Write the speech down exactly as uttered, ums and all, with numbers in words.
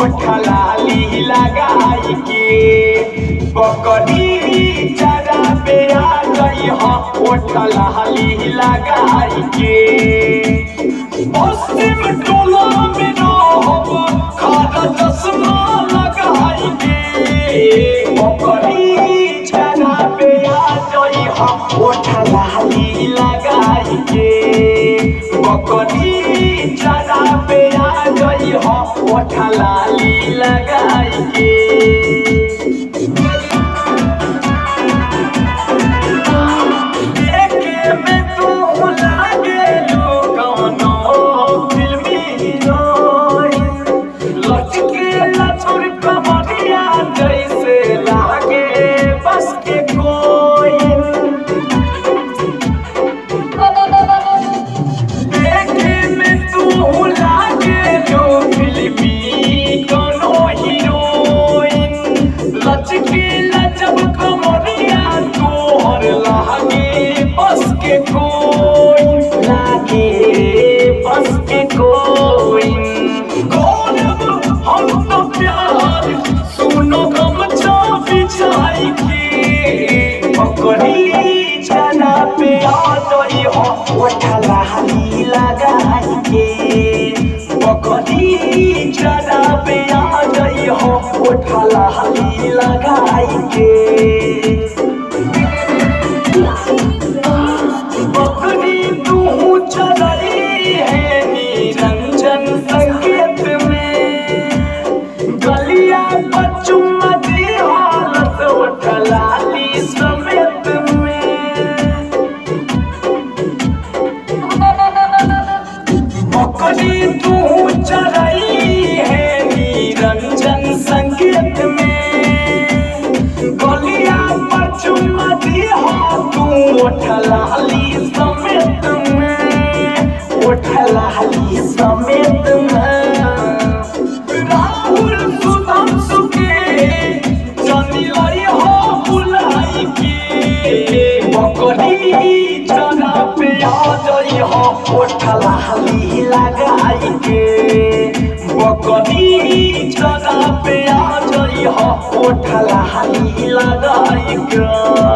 लाली लगाई के बकरी चरा पे आ गई हो ओठ लाली लगाई के पश्चिम टोला में रहो खाना चश्मा लगाई के बकरी चरा पे आ गई हो ओठ लाली लगाई के बकरी चरा पे आ गई हो ओठ लाली लगाई के ओठ लाली लगाई के बकरी चरा पे आ गई हो ओठ लाली लगाई के बकरी तू चलाई है निरंजन संकेत में गलिया पर चुम्मा दी हालत ओठ लाली समेत बकरी तू चराई है निरंजन संकेत में गलिया पर चुम्मा दी हो तू ओठ लाली समेत में ओठ लाली समेत में राहुल सुदम सुके जनी लाई हो बुलाई के बकरी चरा पे आ गई हो ओठ लाली लगाई के बकरी चरा पे आ गई हो ओठ लाली लगाई के।